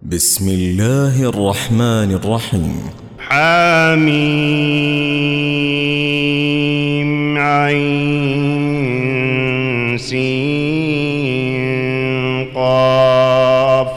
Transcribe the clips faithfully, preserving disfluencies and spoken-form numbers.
بسم الله الرحمن الرحيم. حميم عين سين قاف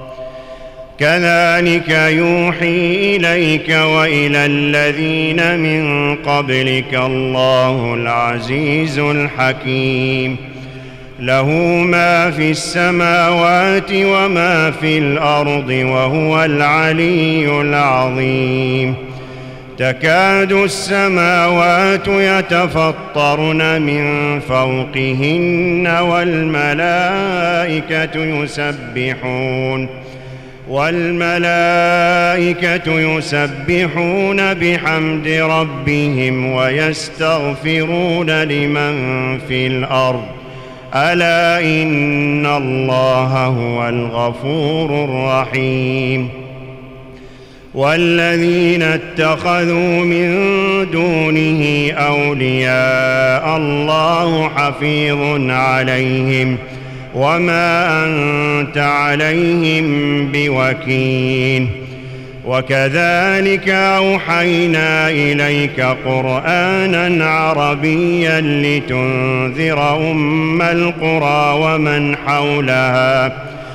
كذلك يوحي إليك وإلى الذين من قبلك الله العزيز الحكيم. له ما في السماوات وما في الأرض وهو العلي العظيم. تكاد السماوات يتفطرن من فوقهن والملائكة يسبحون والملائكة يسبحون بحمد ربهم ويستغفرون لمن في الأرض ألا إن الله هو الغفور الرحيم. والذين اتخذوا من دونه أولياء الله حفيظ عليهم وما أنت عليهم بوكيل. وكذلك أوحينا إليك قرآنا عربيا لتنذر أم القرى ومن حولها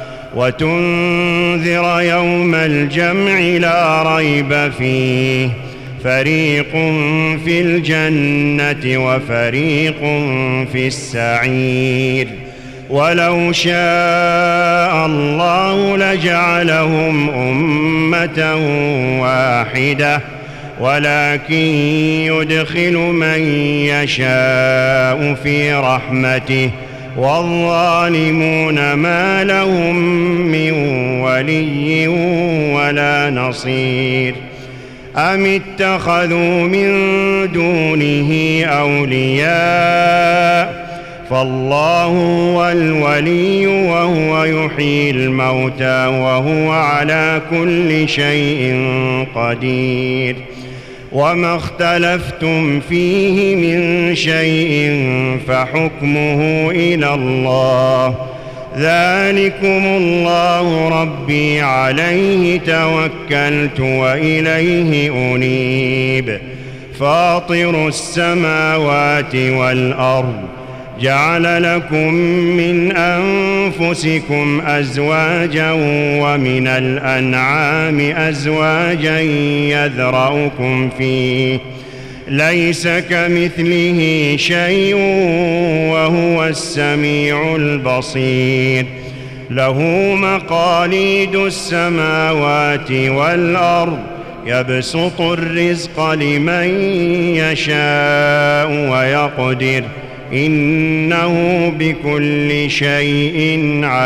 وتنذر يوم الجمع لا ريب فيه فريق في الجنة وفريق في السعير. ولو شاء الله لجعلهم أمة واحدة ولكن يدخل من يشاء في رحمته والظالمون ما لهم من ولي ولا نصير. أم اتخذوا من دونه أولياء فالله هو الولي وهو يحيي الموتى وهو على كل شيء قدير. وما اختلفتم فيه من شيء فحكمه إلى الله ذلكم الله ربي عليه توكلت وإليه أنيب. فاطر السماوات والأرض جعل لكم من أنفسكم أزواجا ومن الأنعام أزواجا يذرأكم فيه ليس كمثله شيء وهو السميع البصير. له مقاليد السماوات والأرض يبسط الرزق لمن يشاء ويقدر إنه بكل شيء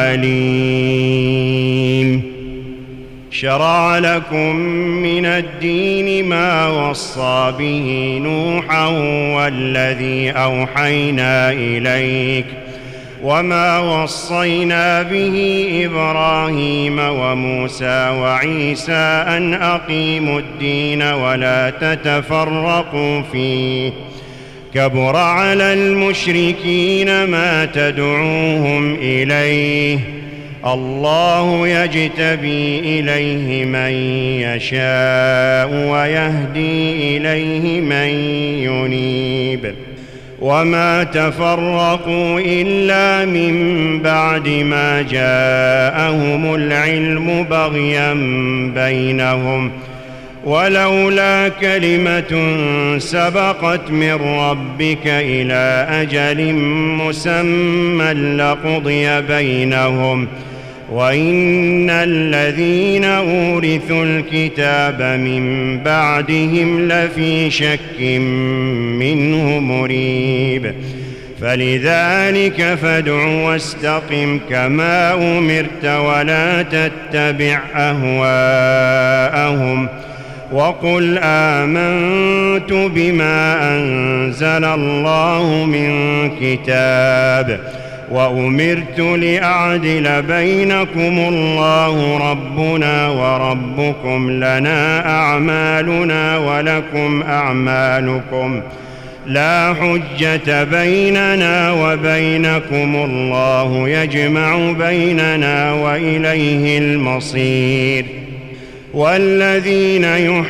عليم. شرع لكم من الدين ما وصى به نوحا والذي أوحينا إليك وما وصينا به إبراهيم وموسى وعيسى أن أقيموا الدين ولا تتفرقوا فيه كبر على المشركين ما تدعوهم إليه الله يجتبي إليه من يشاء ويهدي إليه من ينيب. وما تفرقوا إلا من بعد ما جاءهم العلم بغيا بينهم ولولا كلمة سبقت من ربك إلى أجل مسمى لقضي بينهم وإن الذين أورثوا الكتاب من بعدهم لفي شك منه مريب. فلذلك فادع واستقم كما أمرت ولا تتبع أهواءهم وقل آمنت بما أنزل الله من كتاب وأمرت لأعدل بينكم الله ربنا وربكم لنا أعمالنا ولكم أعمالكم لا حجة بيننا وبينكم الله يجمع بيننا وإليه المصير. والذين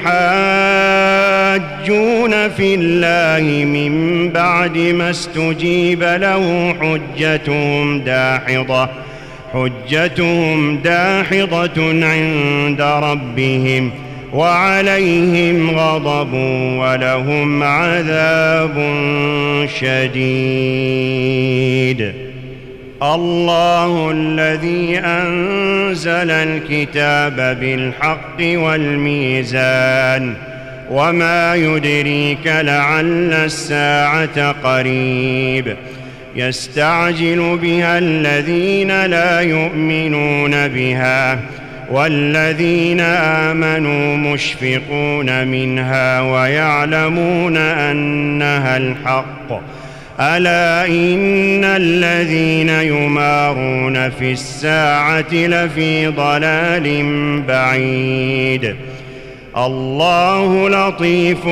يحاجون في الله من بعد ما استجيب له حجتهم داحضة حجتهم داحضة عند ربهم وعليهم غضب ولهم عذاب شديد. الله الذي أنزل الكتاب بالحق والميزان وما يدريك لعل الساعة قريب يستعجل بها الذين لا يؤمنون بها والذين آمنوا مشفقون منها ويعلمون أنها الحق. ألا إن الذين يمارون في الساعة لفي ضلال بعيد. الله لطيف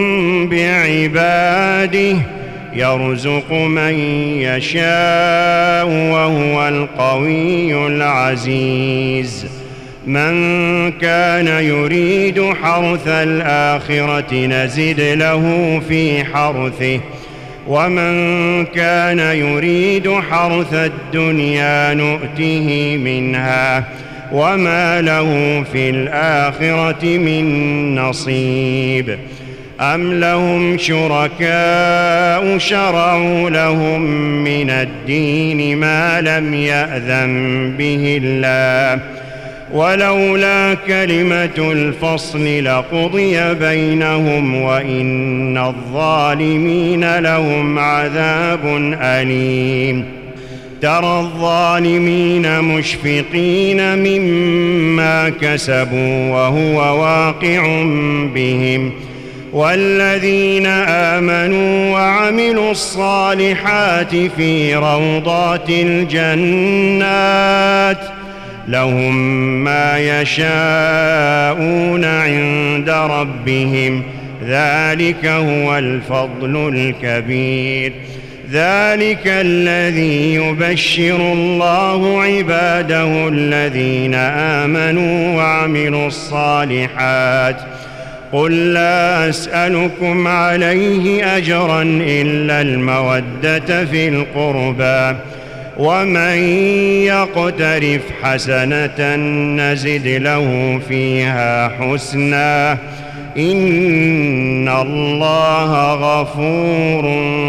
بعباده يرزق من يشاء وهو القوي العزيز. من كان يريد حرث الآخرة نزد له في حرثه ومن كان يريد حرث الدنيا نؤته منها وما له في الآخرة من نصيب. أم لهم شركاء شرعوا لهم من الدين ما لم يأذن به الله ولولا كلمة الفصل لقضي بينهم وإن الظالمين لهم عذاب أليم. ترى الظالمين مشفقين مما كسبوا وهو واقع بهم والذين آمنوا وعملوا الصالحات في روضات الجنات لهم ما يشاءون عند ربهم ذلك هو الفضل الكبير. ذلك الذي يبشر الله عباده الذين آمنوا وعملوا الصالحات. قل لا أسألكم عليه أجرا إلا المودة في القربى ومن يقترف حسنة نزد له فيها حسنا إن الله غفور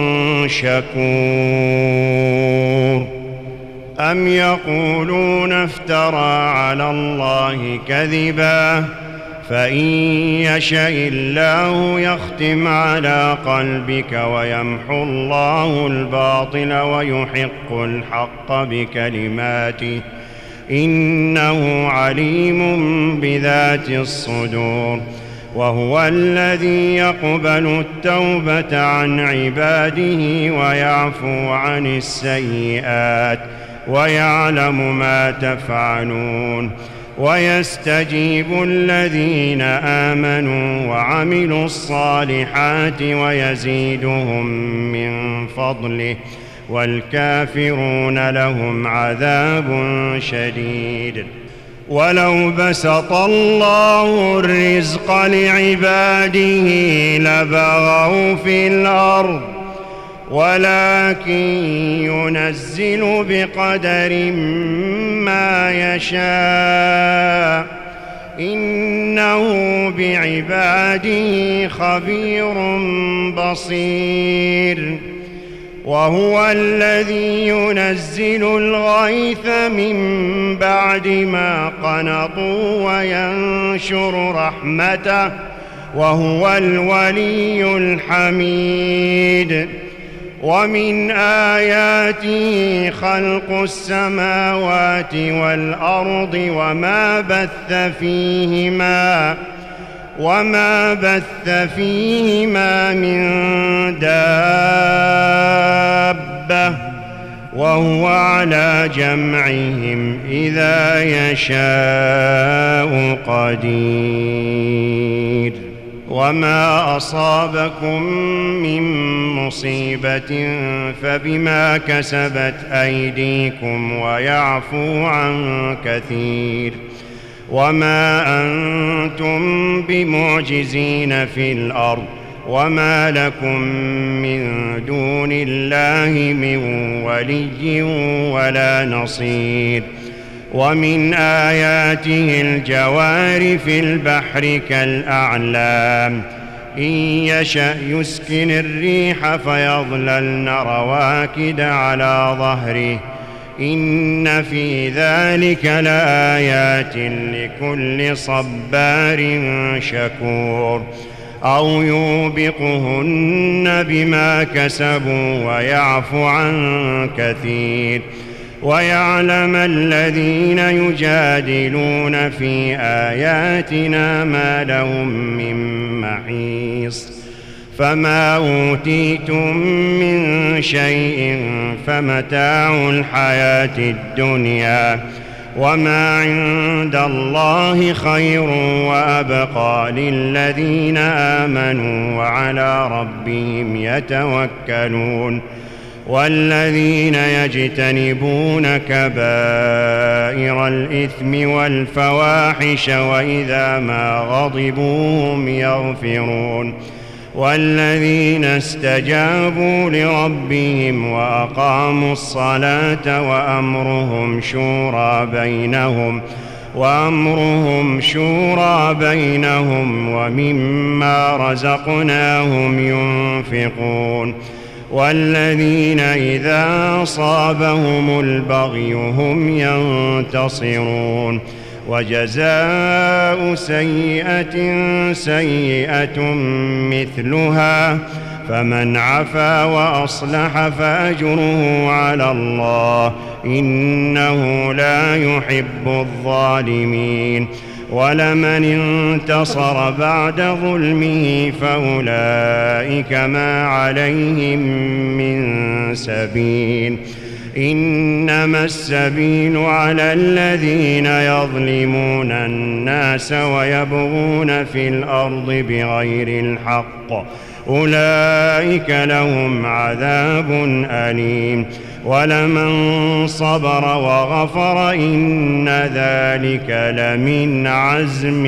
شكور. أم يقولون افترى على الله كذبا فإن يشاء الله يختم على قلبك ويمحو الله الباطل ويحق الحق بكلماته إنه عليم بذات الصدور. وهو الذي يقبل التوبة عن عباده ويعفو عن السيئات ويعلم ما تفعلون ويستجيب الذين آمنوا وعملوا الصالحات ويزيدهم من فضله والكافرون لهم عذاب شديد. ولو بسط الله الرزق لعباده لبغوا في الأرض ولكن ينزل بقدر ما يشاء إنه بعباده خبير بصير. وهو الذي ينزل الغيث من بعد ما قنطوا وينشر رحمته وهو الولي الحميد. ومن آياته خلق السماوات والأرض وما بث فيهما وما بث فيهما من دابة وهو على جمعهم إذا يشاء قدير. وما أصابكم من مصيبة فبما كسبت أيديكم ويعفو عن كثير وما أنتم بمعجزين في الأرض وما لكم من دون الله من ولي ولا نصير ومن آياته الجوار في البحر كالأعلام إن يشأ يسكن الريح فيظللن رواكد على ظهره إن في ذلك لآيات لكل صبار شكور أو يوبقهن بما كسبوا ويعفو عن كثير ويعلم الذين يجادلون في آياتنا ما لهم من محيص فما أوتيتم من شيء فمتاع الحياة الدنيا وما عند الله خير وأبقى للذين آمنوا وعلى ربهم يتوكلون والذين يجتنبون كبائر الإثم والفواحش وإذا ما غضبوا هم يغفرون والذين استجابوا لربهم وأقاموا الصلاة وأمرهم شورى بينهم وأمرهم شورى بينهم ومما رزقناهم ينفقون والذين إذا أصابهم البغي هم ينتصرون وجزاء سيئة سيئة مثلها فمن عفا وأصلح فأجره على الله إنه لا يحب الظالمين ولمن انتصر بعد ظلمه فأولئك ما عليهم من سبيل إنما السبيل على الذين يظلمون الناس ويبغون في الأرض بغير الحق أولئك لهم عذاب أليم ولمن صبر وغفر إن ذلك لمن عزم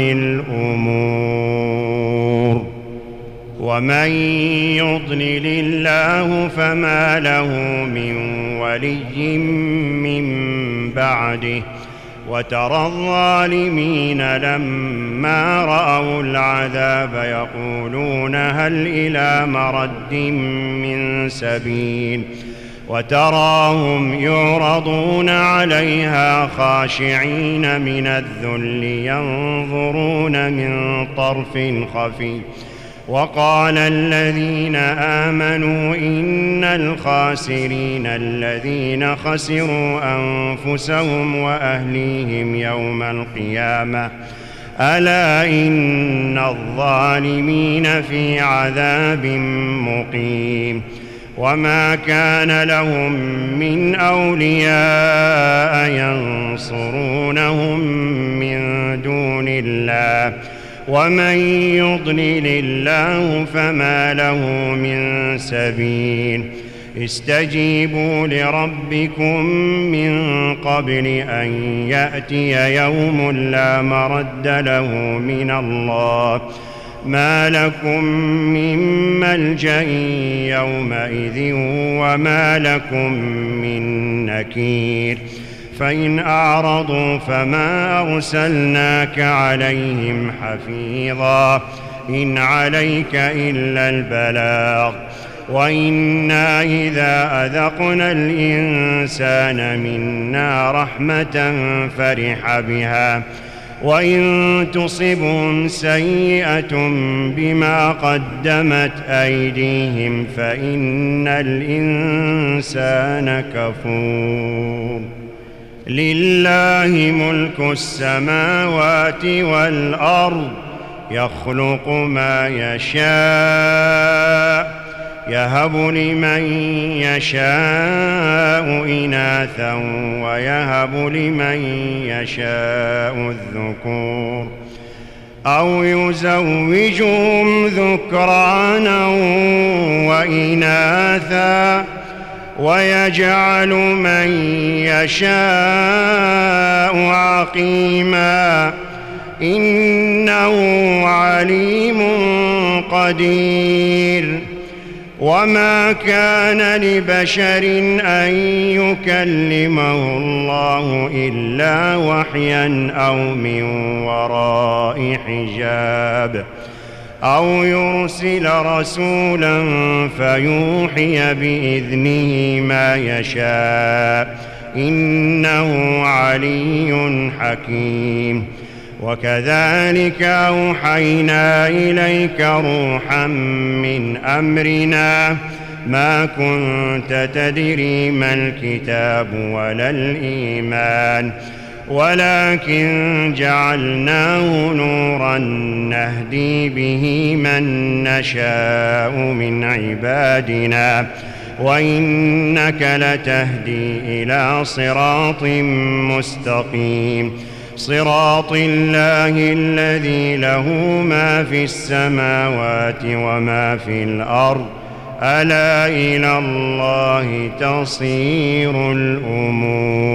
الأمور ومن يضلل الله فما له من ولي من بعده وترى الظالمين لما رأوا العذاب يقولون هل إلى مرد من سبيل وتراهم يعرضون عليها خاشعين من الذل ينظرون من طرف خفي وقال الذين آمنوا إن الخاسرين الذين خسروا أنفسهم وأهليهم يوم القيامة ألا إن الظالمين في عذاب مقيم وما كان لهم من أولياء ينصرونهم من دون الله ومن يضلل الله فما له من سبيل استجيبوا لربكم من قبل أن يأتي يوم لا مرد له من الله ما لكم من ملجأ يومئذ وما لكم من نكير فإن أعرضوا فما أرسلناك عليهم حفيظا إن عليك إلا البلاغ وإنا إذا أذقنا الإنسان منا رحمة فرح بها وإن تصبهم سيئة بما قدمت أيديهم فإن الإنسان كفور لله ملك السماوات والأرض يخلق ما يشاء يهب لمن يشاء إناثا ويهب لمن يشاء الذكور أو يزوجهم ذكرانا وإناثا ويجعل من يشاء عقيما إنه عليم قدير. وما كان لبشر أن يكلمه الله إلا وحيا أو من وراء حجاب أو يرسل رسولا فيوحي بإذنه ما يشاء إنه علي حكيم. وكذلك أوحينا إليك روحا من أمرنا ما كنت تدري ما الكتاب ولا الإيمان ولكن جعلناه نورا نهدي به من نشاء من عبادنا وإنك لتهدي إلى صراط مستقيم صراط الله الذي له ما في السماوات وما في الأرض ألا إلى الله تصير الأمور.